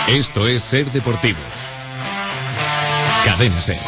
Esto es Ser Deportivos. Cadena Ser.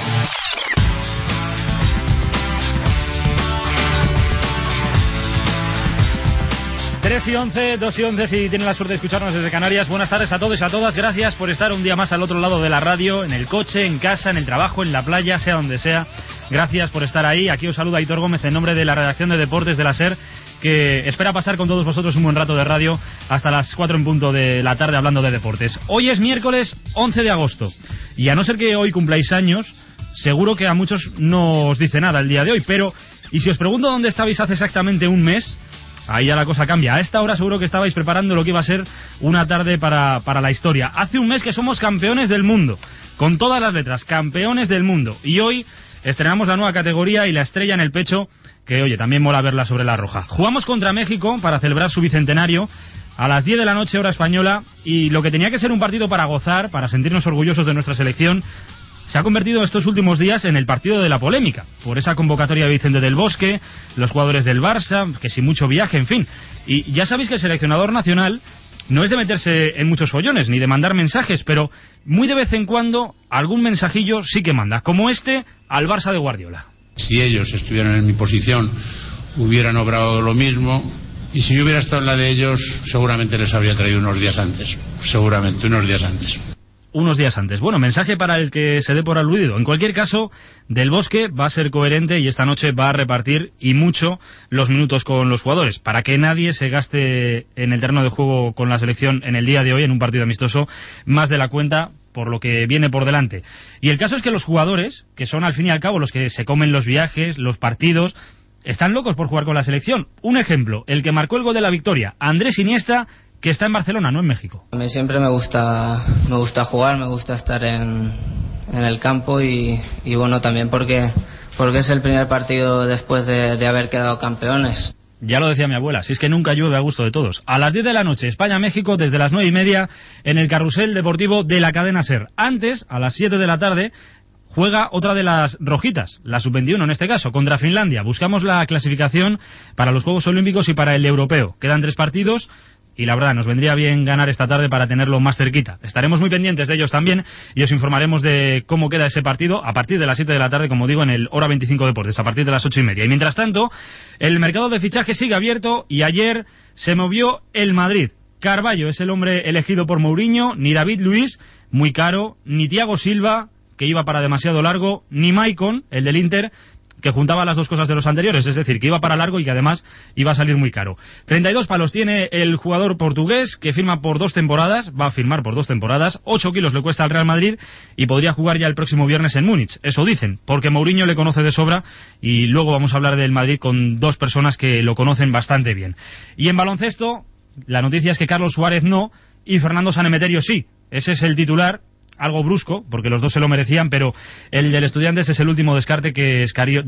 3:11, 2:11, si tienen la suerte de escucharnos desde Canarias. Buenas tardes a todos y a todas. Gracias por estar un día más al otro lado de la radio, en el coche, en casa, en el trabajo, en la playa, sea donde sea. Gracias por estar ahí. Aquí os saluda Aitor Gómez en nombre de la redacción de Deportes de la SER, que espera pasar con todos vosotros un buen rato de radio hasta las 4 en punto de la tarde hablando de deportes. Hoy es miércoles 11 de agosto y a no ser que hoy cumpláis años, seguro que a muchos no os dice nada el día de hoy, pero y si os pregunto dónde estabais hace exactamente un mes, ahí ya la cosa cambia. A esta hora seguro que estabais preparando lo que iba a ser una tarde para la historia. Hace un mes que somos campeones del mundo, con todas las letras, campeones del mundo. Y hoy estrenamos la nueva categoría y la estrella en el pecho, que oye, también mola verla sobre la roja. Jugamos contra México para celebrar su bicentenario a las 10 de la noche hora española, y lo que tenía que ser un partido para gozar, para sentirnos orgullosos de nuestra selección, se ha convertido estos últimos días en el partido de la polémica, por esa convocatoria de Vicente del Bosque, los jugadores del Barça, que sin mucho viaje, en fin. Y ya sabéis que el seleccionador nacional no es de meterse en muchos follones, ni de mandar mensajes, pero muy de vez en cuando algún mensajillo sí que manda, como este al Barça de Guardiola. Si ellos estuvieran en mi posición, hubieran obrado lo mismo, y si yo hubiera estado en la de ellos, seguramente les habría traído unos días antes. Seguramente, unos días antes. Unos días antes. Bueno, mensaje para el que se dé por aludido. En cualquier caso, Del Bosque va a ser coherente y esta noche va a repartir, y mucho, los minutos con los jugadores, para que nadie se gaste en el terreno de juego con la selección en el día de hoy, en un partido amistoso, más de la cuenta, por lo que viene por delante. Y el caso es que los jugadores, que son al fin y al cabo los que se comen los viajes, los partidos, están locos por jugar con la selección. Un ejemplo, el que marcó el gol de la victoria, Andrés Iniesta, que está en Barcelona, no en México. A mí siempre me gusta jugar, me gusta estar en el campo y bueno, también porque es el primer partido después de haber quedado campeones. Ya lo decía mi abuela, si es que nunca llueve a gusto de todos. A las 10 de la noche, España-México, desde las 9:30, en el carrusel deportivo de la cadena SER. Antes, a las 7 de la tarde, juega otra de las rojitas, la sub-21 en este caso, contra Finlandia. Buscamos la clasificación para los Juegos Olímpicos y para el Europeo. Quedan 3 partidos. Y la verdad, nos vendría bien ganar esta tarde para tenerlo más cerquita. Estaremos muy pendientes de ellos también y os informaremos de cómo queda ese partido a partir de las 7 de la tarde, como digo, en el Hora 25 Deportes, a partir de las 8:30. Y mientras tanto, el mercado de fichajes sigue abierto y ayer se movió el Madrid. Carvalho es el hombre elegido por Mourinho, ni David Luiz, muy caro, ni Thiago Silva, que iba para demasiado largo, ni Maicon, el del Inter, que juntaba las dos cosas de los anteriores, es decir, que iba para largo y que además iba a salir muy caro. 32 palos tiene el jugador portugués, que firma por 2 temporadas, va a firmar por 2 temporadas, 8 kilos le cuesta al Real Madrid y podría jugar ya el próximo viernes en Múnich. Eso dicen, porque Mourinho le conoce de sobra y luego vamos a hablar del Madrid con 2 personas que lo conocen bastante bien. Y en baloncesto, la noticia es que Carlos Suárez no y Fernando Sanemeterio sí. Ese es el titular. Algo brusco, porque los dos se lo merecían, pero el del Estudiantes es el último descarte de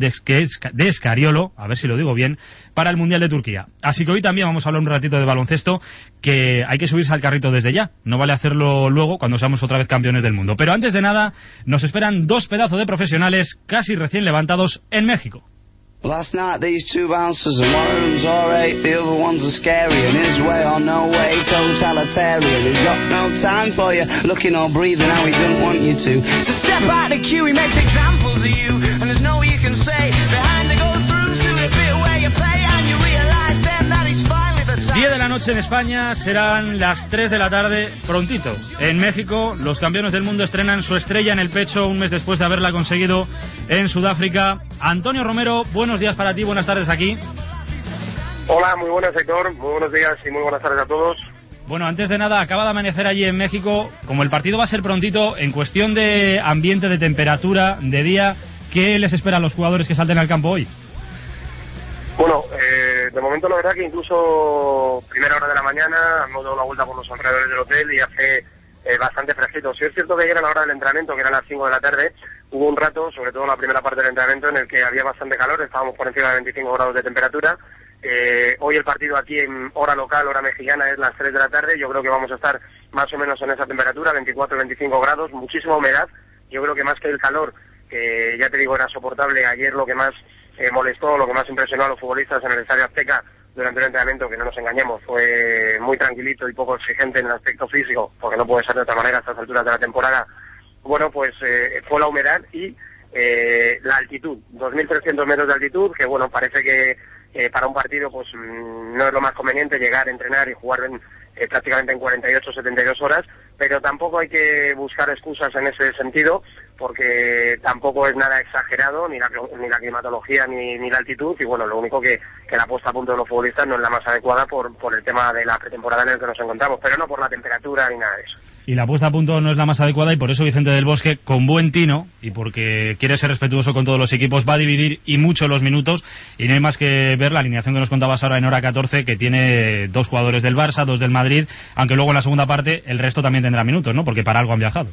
Escariolo, a ver si lo digo bien, para el Mundial de Turquía. Así que hoy también vamos a hablar un ratito de baloncesto, que hay que subirse al carrito desde ya. No vale hacerlo luego cuando seamos otra vez campeones del mundo. Pero antes de nada, nos esperan 2 pedazos de profesionales casi recién levantados en México. Last night these 2 bouncers and one of them's alright, the other one's a scary, and his way or no way, totalitarian. He's got no time for you, looking or breathing how he don't want you to. So step out the queue, he makes examples of you, and there's no you can say, behind the go through to the bit where you pay, and you realise then that he's finally the time. 10 de la noche en España, serán las 3 de la tarde, prontito. En México, los campeones del mundo estrenan su estrella en el pecho un mes después de haberla conseguido en Sudáfrica. Antonio Romero, buenos días para ti, buenas tardes aquí. Hola, muy buenas, Héctor, muy buenos días y muy buenas tardes a todos. Bueno, antes de nada, acaba de amanecer allí en México. Como el partido va a ser prontito, en cuestión de ambiente, de temperatura, de día, ¿qué les espera a los jugadores que salten al campo hoy? Bueno, de momento la verdad que incluso primera hora de la mañana hemos dado la vuelta por los alrededores del hotel y hace bastante fresquito. Sí es cierto que ayer a la hora del entrenamiento, que eran las 5 de la tarde, hubo un rato, sobre todo en la primera parte del entrenamiento, en el que había bastante calor, estábamos por encima de 25 grados de temperatura. Hoy el partido aquí en hora local, hora mexicana, es las 3 de la tarde. Yo creo que vamos a estar más o menos en esa temperatura, 24-25 grados, muchísima humedad. Yo creo que más que el calor, que ya te digo era soportable, ayer lo que más molestó, lo que más impresionó a los futbolistas en el Estadio Azteca durante el entrenamiento, que no nos engañemos, fue muy tranquilito y poco exigente en el aspecto físico, porque no puede ser de otra manera a estas alturas de la temporada. Bueno, pues fue la humedad y la altitud, 2.300 metros de altitud, que bueno, parece que para un partido pues no es lo más conveniente llegar a entrenar y jugar prácticamente en 48-72 horas, pero tampoco hay que buscar excusas en ese sentido, porque tampoco es nada exagerado, ni la climatología ni la altitud, y bueno, lo único que la puesta a punto de los futbolistas no es la más adecuada por el tema de la pretemporada en el que nos encontramos, pero no por la temperatura ni nada de eso. Y la puesta a punto no es la más adecuada, y por eso Vicente del Bosque, con buen tino, y porque quiere ser respetuoso con todos los equipos, va a dividir y mucho los minutos, y no hay más que ver la alineación que nos contabas ahora en hora 14, que tiene 2 jugadores del Barça, 2 del Madrid, aunque luego en la segunda parte el resto también tendrá minutos, ¿no? Porque para algo han viajado.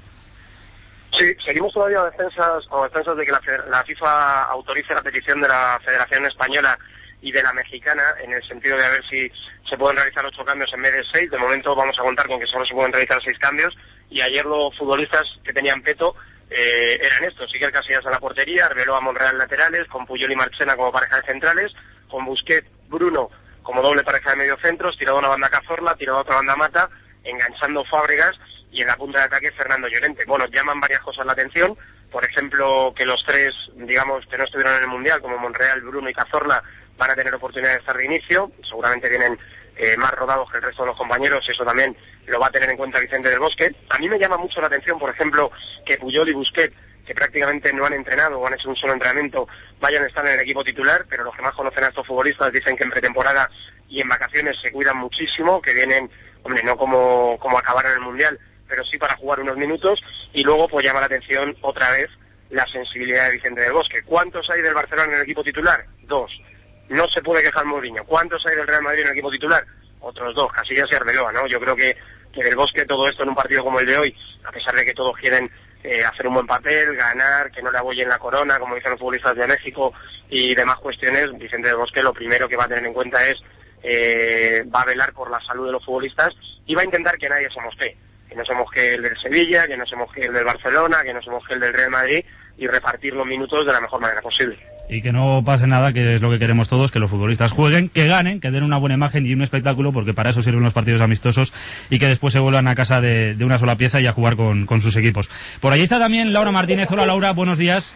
Sí, seguimos todavía a defensas de que la FIFA autorice la petición de la Federación Española y de la Mexicana, en el sentido de a ver si se pueden realizar 8 cambios en vez de 6. De momento vamos a contar con que solo se pueden realizar 6 cambios, y ayer los futbolistas que tenían peto eran estos: Iker Casillas a la portería, Arbeloa, Monreal laterales, con Puyol y Marchena como pareja de centrales, con Busquets, Bruno como doble pareja de mediocentros, tirado a una banda Cazorla, tirado a otra banda Mata, enganchando Fábregas, y en la punta de ataque Fernando Llorente. Bueno, llaman varias cosas la atención, por ejemplo, que los 3, digamos, que no estuvieron en el Mundial, como Monreal, Bruno y Cazorla, van a tener oportunidad de estar de inicio. Seguramente vienen más rodados que el resto de los compañeros, y eso también lo va a tener en cuenta Vicente del Bosque. A mí me llama mucho la atención, por ejemplo, que Puyol y Busquets, que prácticamente no han entrenado o han hecho un solo entrenamiento, vayan a estar en el equipo titular, pero los que más conocen a estos futbolistas dicen que en pretemporada y en vacaciones se cuidan muchísimo, que vienen, hombre, no como acabar en el Mundial, pero sí para jugar unos minutos. Y luego pues llama la atención otra vez la sensibilidad de Vicente del Bosque. ¿Cuántos hay del Barcelona en el equipo titular? 2. No se puede quejar Mourinho. ¿Cuántos hay del Real Madrid en el equipo titular? Otros 2, Casillas y Arbeloa, ¿no? Yo creo que del Bosque todo esto en un partido como el de hoy, a pesar de que todos quieren hacer un buen papel, ganar, que no le abollen la corona, como dicen los futbolistas de México y demás cuestiones, Vicente del Bosque lo primero que va a tener en cuenta es va a velar por la salud de los futbolistas, y va a intentar que nadie se mosquee, que no se mosquee el del Sevilla, que no se mosquee el del Barcelona, que no se mosquee el del Real Madrid, y repartir los minutos de la mejor manera posible. Y que no pase nada, que es lo que queremos todos, que los futbolistas jueguen, que ganen, que den una buena imagen y un espectáculo, porque para eso sirven los partidos amistosos, y que después se vuelvan a casa de una sola pieza y a jugar con sus equipos. Por allí está también Laura Martínez. Hola Laura, buenos días.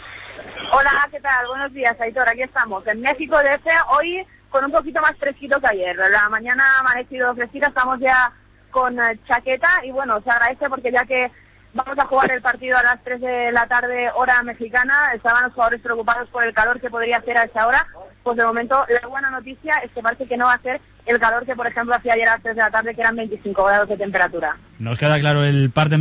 Hola, ¿qué tal? Buenos días, Aitor, aquí estamos, en México DF, hoy con un poquito más fresquito que ayer. La mañana ha amanecido fresquita, estamos ya con chaqueta, y bueno, se agradece porque ya que vamos a jugar el partido a las 3 de la tarde, hora mexicana, estaban los jugadores preocupados por el calor que podría hacer a esa hora. Pues de momento la buena noticia es que parece que no va a ser el calor que por ejemplo hacía ayer a las 3 de la tarde, que eran 25 grados de temperatura. Nos queda claro el parte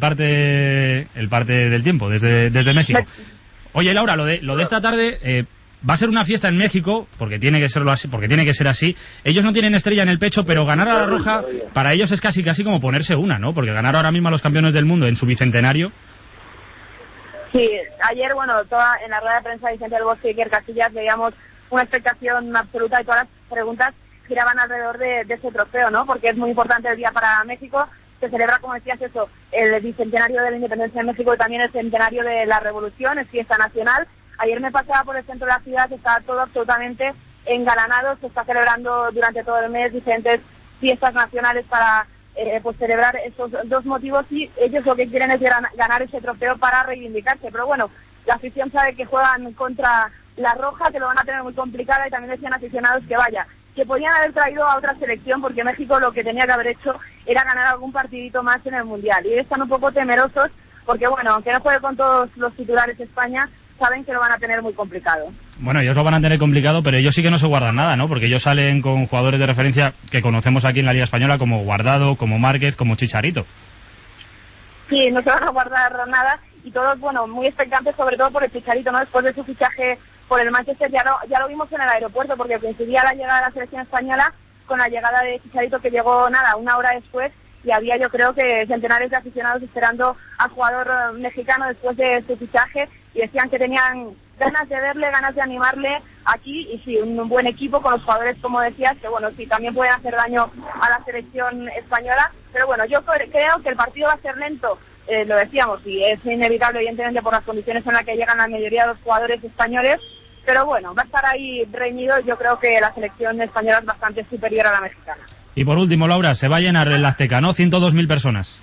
del tiempo desde México. Oye Laura, lo de esta tarde va a ser una fiesta en México, porque tiene que ser así. Ellos no tienen estrella en el pecho, pero ganar a la Roja para ellos es casi como ponerse una, ¿no? Porque ganar ahora mismo a los campeones del mundo en su bicentenario. Sí, ayer, bueno, en la rueda de prensa de Vicente del Bosque y Iker Casillas veíamos una expectación absoluta, y todas las preguntas giraban alrededor de ese trofeo, ¿no? Porque es muy importante el día para México. Se celebra, como decías, el bicentenario de la independencia de México, y también el centenario de la revolución, es fiesta nacional. Ayer me pasaba por el centro de la ciudad, estaba todo absolutamente engalanado, se está celebrando durante todo el mes diferentes fiestas nacionales para pues celebrar esos 2 motivos, y ellos lo que quieren es ganar ese trofeo para reivindicarse. Pero bueno, la afición sabe que juegan contra la Roja, que lo van a tener muy complicada, y también decían aficionados que podían haber traído a otra selección, porque México lo que tenía que haber hecho era ganar algún partidito más en el Mundial, y están un poco temerosos porque bueno, aunque no juegue con todos los titulares España, saben que lo van a tener muy complicado. Bueno, ellos lo van a tener complicado, pero ellos sí que no se guardan nada, ¿no? Porque ellos salen con jugadores de referencia que conocemos aquí en la Liga Española, como Guardado, como Márquez, como Chicharito. Sí, no se van a guardar nada, y todos, bueno, muy expectantes, sobre todo por el Chicharito, ¿no? Después de su fichaje por el Manchester, ya lo vimos en el aeropuerto, porque coincidía la llegada de la selección española con la llegada de Chicharito, que llegó, una hora después, y había, yo creo que centenares de aficionados esperando al jugador mexicano después de su fichaje, y decían que tenían ganas de verle, ganas de animarle aquí, y sí, un buen equipo con los jugadores, como decías, que bueno, sí, también pueden hacer daño a la selección española, pero bueno, yo creo que el partido va a ser lento, lo decíamos, y es inevitable, evidentemente, por las condiciones en las que llegan la mayoría de los jugadores españoles, pero bueno, va a estar ahí reñido. Yo creo que la selección española es bastante superior a la mexicana. Y por último, Laura, se va a llenar el Azteca, ¿no? 102.000 personas.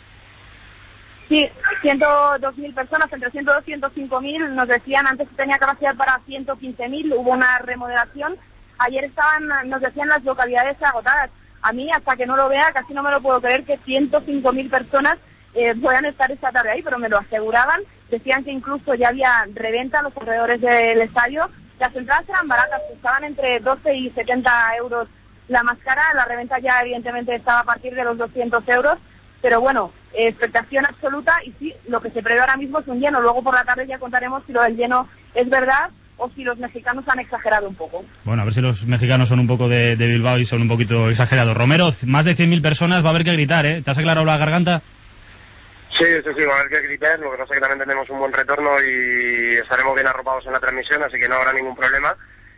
Sí, 102.000 personas, entre 102 y 105.000, nos decían antes que tenía capacidad para 115.000, hubo una remodelación. Ayer nos decían las localidades agotadas. A mí, hasta que no lo vea, casi no me lo puedo creer que 105.000 personas puedan estar esta tarde ahí, pero me lo aseguraban. Decían que incluso ya había reventa a los alrededores del estadio. Las entradas eran baratas, estaban entre 12 y 70 euros la más cara. La reventa ya evidentemente estaba a partir de los 200 euros. Pero bueno, expectación absoluta, y sí, lo que se prevé ahora mismo es un lleno. Luego por la tarde ya contaremos si lo del lleno es verdad o si los mexicanos han exagerado un poco. Bueno, a ver si los mexicanos son un poco de Bilbao y son un poquito exagerados. Romero, más de 100.000 personas, va a haber que gritar, ¿eh? ¿Te has aclarado la garganta? Sí, va a haber que gritar. Lo que pasa es que también tenemos un buen retorno y estaremos bien arropados en la transmisión, así que no habrá ningún problema.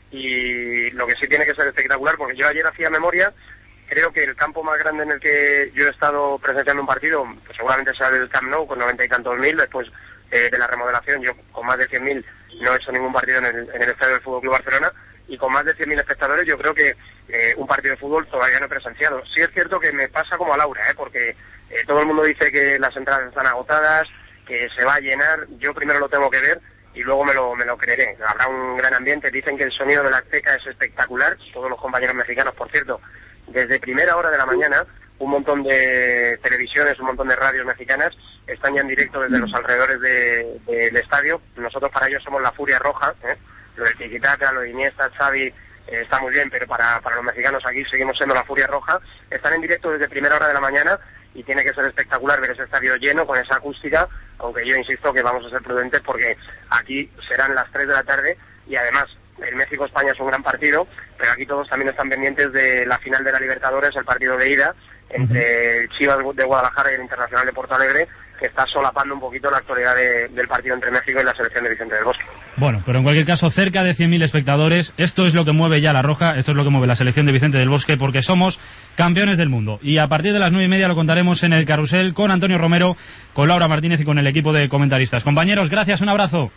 Y lo que sí tiene que ser espectacular, porque yo ayer hacía memoria. Creo que el campo más grande en el que yo he estado presenciando un partido, pues seguramente sea el Camp Nou, con 90 y tantos mil. Después de la remodelación, yo con más de 100.000 no he hecho ningún partido en el estadio del Fútbol Club Barcelona, y con más de 100.000 espectadores yo creo que un partido de fútbol todavía no he presenciado. Sí es cierto que me pasa como a Laura, porque todo el mundo dice que las entradas están agotadas, que se va a llenar. Yo primero lo tengo que ver y luego me lo creeré. Habrá un gran ambiente. Dicen que el sonido de la Azteca es espectacular. Todos los compañeros mexicanos, por cierto, desde primera hora de la mañana, un montón de televisiones, un montón de radios mexicanas están ya en directo desde los alrededores del estadio. Nosotros para ellos somos la Furia Roja, lo de Tiki-Taka, lo de Iniesta, Xavi, está muy bien, pero para los mexicanos aquí seguimos siendo la Furia Roja. Están en directo desde primera hora de la mañana y tiene que ser espectacular ver ese estadio lleno con esa acústica, aunque yo insisto que vamos a ser prudentes porque aquí serán las 3 de la tarde y además el México-España es un gran partido, pero aquí todos también están pendientes de la final de la Libertadores, el partido de ida entre Chivas de Guadalajara y el Internacional de Porto Alegre, que está solapando un poquito la actualidad del partido entre México y la selección de Vicente del Bosque. Bueno, pero en cualquier caso, cerca de 100.000 espectadores, esto es lo que mueve ya la Roja, esto es lo que mueve la selección de Vicente del Bosque, porque somos campeones del mundo. Y a partir de las 9:30 lo contaremos en el Carrusel con Antonio Romero, con Laura Martínez y con el equipo de comentaristas. Compañeros, gracias, un abrazo.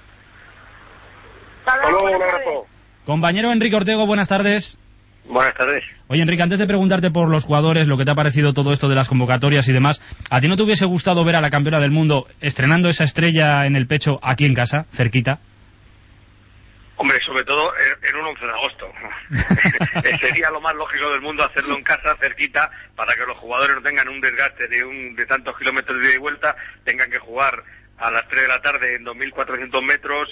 Hasta luego, un abrazo. Compañero Enrique Ortego, buenas tardes. Buenas tardes. Oye, Enrique, antes de preguntarte por los jugadores, lo que te ha parecido todo esto de las convocatorias y demás, ¿a ti no te hubiese gustado ver a la campeona del mundo estrenando esa estrella en el pecho aquí en casa, cerquita? Hombre, sobre todo en un 11 de agosto. Sería lo más lógico del mundo hacerlo en casa, cerquita, para que los jugadores no tengan un desgaste de tantos kilómetros de ida y vuelta, tengan que jugar a las 3 de la tarde en 2.400 metros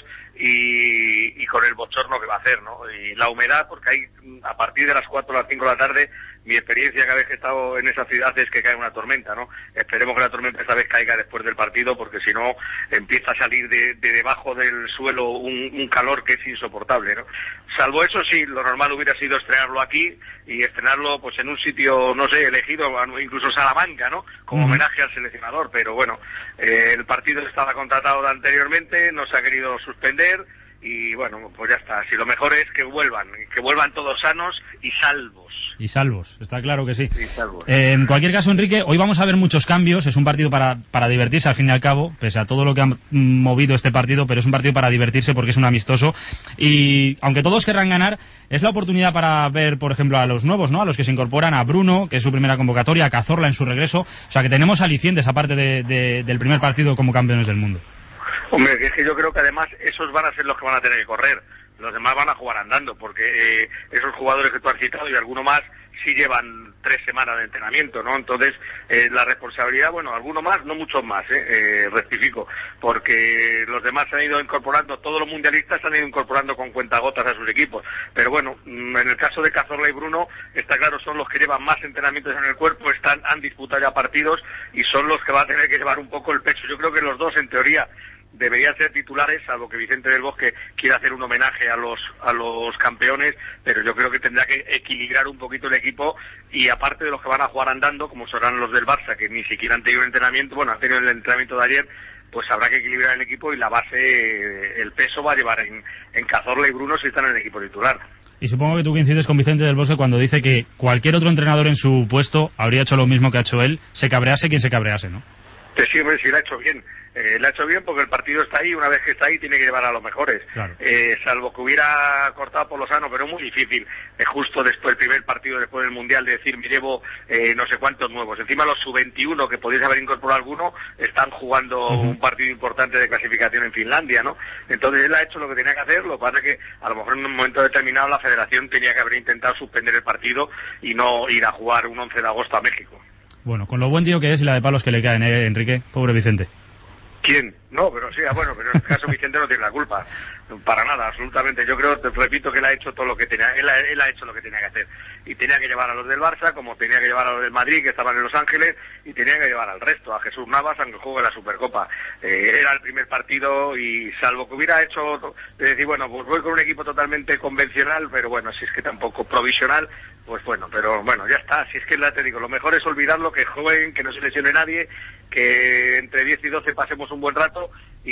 y con el bochorno que va a hacer, ¿no? Y la humedad, porque hay a partir de las 4 o las 5 de la tarde, mi experiencia cada vez que he estado en esa ciudad es que cae una tormenta, ¿no? Esperemos que la tormenta esta vez caiga después del partido, porque si no empieza a salir de debajo del suelo un calor que es insoportable, ¿no? Salvo eso, sí, lo normal hubiera sido estrenarlo aquí y estrenarlo pues en un sitio, no sé, elegido, incluso Salamanca, ¿no? Como homenaje al seleccionador, pero bueno, el partido estaba contratado anteriormente, no se ha querido suspender y bueno, pues ya está. Si lo mejor es que vuelvan todos sanos y salvos. Y salvos, está claro que sí. En cualquier caso, Enrique, hoy vamos a ver muchos cambios. Es un partido para divertirse, al fin y al cabo, pese a todo lo que ha movido este partido, pero es un partido para divertirse porque es un amistoso. Y aunque todos querrán ganar, es la oportunidad para ver, por ejemplo, a los nuevos, ¿no? A los que se incorporan, a Bruno, que es su primera convocatoria, a Cazorla en su regreso. O sea, que tenemos alicientes aparte del primer partido como campeones del mundo. Hombre, es que yo creo que además esos van a ser los que van a tener que correr. Los demás van a jugar andando, porque esos jugadores que tú has citado y alguno más sí llevan 3 semanas de entrenamiento, ¿no? Entonces, la responsabilidad, bueno, alguno más, no muchos más, rectifico, porque los demás se han ido incorporando, todos los mundialistas se han ido incorporando con cuentagotas a sus equipos. Pero bueno, en el caso de Cazorla y Bruno, está claro, son los que llevan más entrenamientos en el cuerpo, han disputado ya partidos y son los que van a tener que llevar un poco el pecho. Yo creo que los dos, en teoría, deberían ser titulares, salvo que Vicente del Bosque quiera hacer un homenaje a los campeones, pero yo creo que tendrá que equilibrar un poquito el equipo, y aparte de los que van a jugar andando, como serán los del Barça, que ni siquiera han tenido el entrenamiento, bueno, han tenido el entrenamiento de ayer, pues habrá que equilibrar el equipo, y la base, el peso va a llevar en Cazorla y Bruno si están en el equipo titular. Y supongo que tú coincides con Vicente del Bosque cuando dice que cualquier otro entrenador en su puesto habría hecho lo mismo que ha hecho él, se cabrease quien se cabrease, ¿no? Sí, la ha hecho bien. La ha hecho bien porque el partido está ahí, una vez que está ahí tiene que llevar a los mejores. Claro. Salvo que hubiera cortado por lo sano, pero muy difícil, justo después del primer partido, después del Mundial, de decir, me llevo no sé cuántos nuevos. Encima los sub-21, que podéis haber incorporado alguno, están jugando un partido importante de clasificación en Finlandia, ¿no? Entonces él ha hecho lo que tenía que hacer, lo que pasa es que a lo mejor en un momento determinado la federación tenía que haber intentado suspender el partido y no ir a jugar un 11 de agosto a México. Bueno, con lo buen tío que es y la de palos que le caen, Enrique, pobre Vicente. ¿Quién? No, pero sí, bueno, pero en este caso Vicente no tiene la culpa, para nada, absolutamente. Yo creo, te repito, que él ha hecho todo lo que tenía, él ha hecho lo que tenía que hacer, y tenía que llevar a los del Barça, como tenía que llevar a los del Madrid, que estaban en Los Ángeles, y tenía que llevar al resto, a Jesús Navas, aunque juegue la Supercopa. Era el primer partido, y salvo que hubiera hecho, de decir, bueno, pues voy con un equipo totalmente convencional, pero bueno, si es que tampoco provisional, pues bueno, pero bueno, ya está, si es que te digo, lo mejor es olvidarlo, que jueguen, que no se lesione nadie, que entre 10 y 12 pasemos un buen rato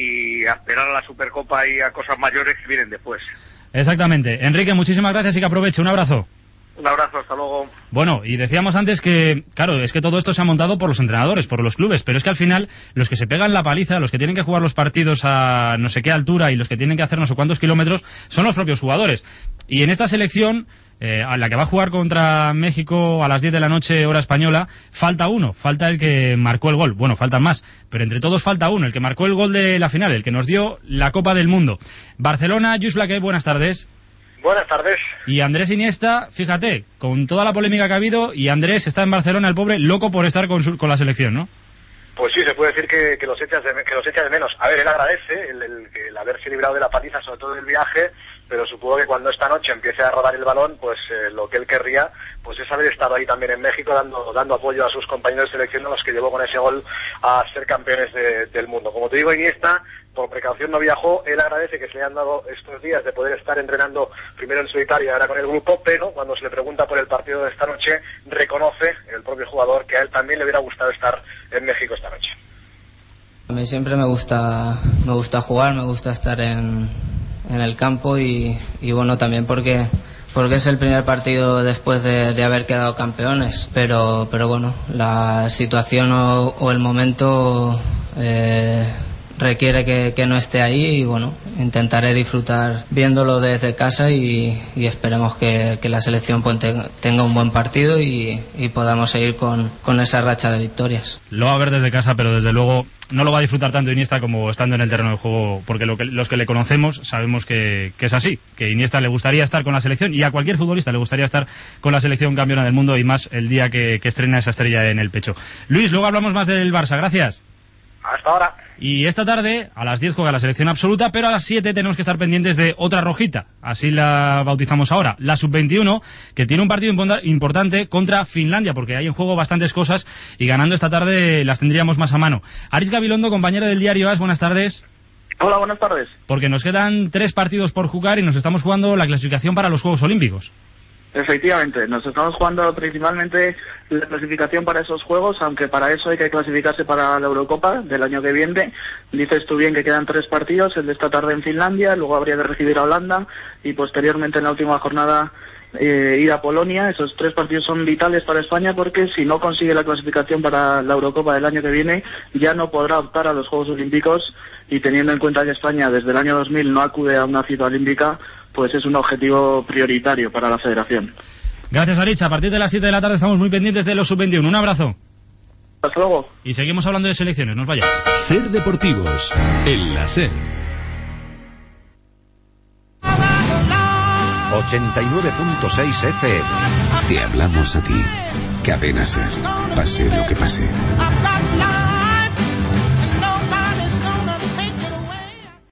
y a esperar a la Supercopa y a cosas mayores que vienen después. Exactamente. Enrique, muchísimas gracias y que aproveche. Un abrazo. Un abrazo, hasta luego. Bueno, y decíamos antes que, claro, es que todo esto se ha montado por los entrenadores, por los clubes, pero es que al final los que se pegan la paliza, los que tienen que jugar los partidos a no sé qué altura y los que tienen que hacer no sé cuántos kilómetros son los propios jugadores. Y en esta selección, a la que va a jugar contra México a las 10 de la noche hora española, falta uno, falta el que marcó el gol. Bueno, faltan más, pero entre todos falta uno, el que marcó el gol de la final, el que nos dio la Copa del Mundo. Barcelona, Lluís Blaquet, buenas tardes. Buenas tardes. Y Andrés Iniesta, fíjate, con toda la polémica que ha habido, y Andrés está en Barcelona, el pobre, loco por estar con la selección, ¿no? Pues sí, se puede decir que los echa de menos. A ver, él agradece el haberse librado de la paliza, sobre todo del viaje, pero supongo que cuando esta noche empiece a rodar el balón, pues lo que él querría pues es haber estado ahí también en México dando apoyo a sus compañeros de selección, a los que llevó con ese gol a ser campeones del mundo. Como te digo, Iniesta, por precaución no viajó. Él agradece que se le han dado estos días de poder estar entrenando primero en solitario y ahora con el grupo, pero cuando se le pregunta por el partido de esta noche, reconoce el propio jugador que a él también le hubiera gustado estar en México esta noche. A mí siempre me gusta jugar, me gusta estar en el campo y bueno, también porque es el primer partido después de haber quedado campeones, pero bueno, la situación o el momento requiere que no esté ahí y bueno, intentaré disfrutar viéndolo desde casa y esperemos que la selección pues tenga un buen partido y podamos seguir con esa racha de victorias. Lo va a ver desde casa, pero desde luego no lo va a disfrutar tanto Iniesta como estando en el terreno de juego, porque los que le conocemos sabemos que es así, que Iniesta le gustaría estar con la selección y a cualquier futbolista le gustaría estar con la selección campeona del mundo y más el día que estrena esa estrella en el pecho. Luis, luego hablamos más del Barça, gracias. Hasta ahora. Y esta tarde, a las 10 juega la selección absoluta, pero a las 7 tenemos que estar pendientes de otra rojita, así la bautizamos ahora, la sub-21, que tiene un partido importante contra Finlandia, porque hay en juego bastantes cosas y ganando esta tarde las tendríamos más a mano. Aritz Gabilondo, compañero del diario AS, buenas tardes. Hola, buenas tardes. Porque nos quedan 3 partidos por jugar y nos estamos jugando la clasificación para los Juegos Olímpicos. Efectivamente, nos estamos jugando principalmente la clasificación para esos juegos, aunque para eso hay que clasificarse para la Eurocopa del año que viene. Dices tú bien que quedan 3 partidos, el de esta tarde en Finlandia, luego habría que recibir a Holanda y posteriormente en la última jornada ir a Polonia. Esos 3 partidos son vitales para España porque si no consigue la clasificación para la Eurocopa del año que viene ya no podrá optar a los Juegos Olímpicos, y teniendo en cuenta que España desde el año 2000 no acude a una cita olímpica, pues es un objetivo prioritario para la federación. Gracias, Aritz. A partir de las 7 de la tarde estamos muy pendientes de los sub-21. Un abrazo. Hasta luego. Y seguimos hablando de selecciones, no os vayáis. Ser Deportivos, en la SER. 89.6 FM. Te hablamos a ti. Cadena SER. Pase lo que pase.